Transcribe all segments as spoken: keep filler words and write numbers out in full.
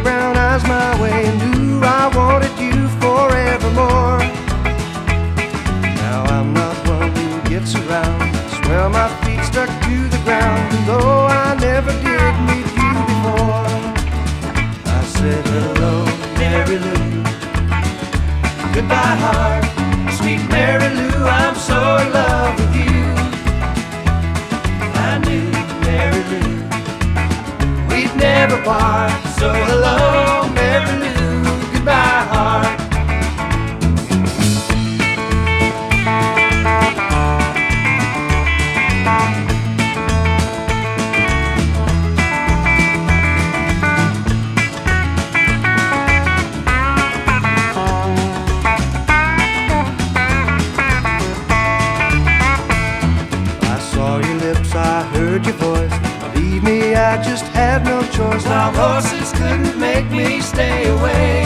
brown eyes my way and knew I wanted you forevermore. Now I'm not one who gets around, I swear my feet stuck to the ground, and though I never did meet you before, I said hello, Mary Lou, goodbye heart, sweet Mary Lou, I'm so in love with you. I knew, Mary Lou, we'd never part, so hello, Mary Lou, goodbye heart. I heard your voice, believe me, I just had no choice. Wild horses couldn't make me stay away.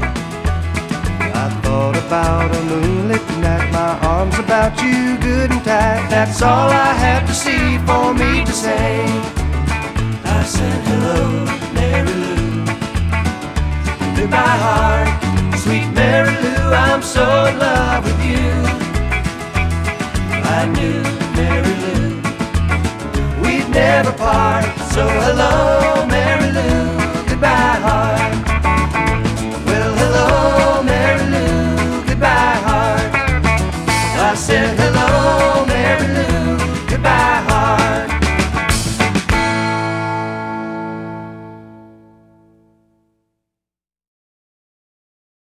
I thought about a moonlit night, my arms about you good and tight. That's all I had to see for me to say. I said hello, Mary Lou, goodbye heart, sweet Mary Lou, I'm so in love with you. I knew, Mary Lou, never part, so hello, Mary.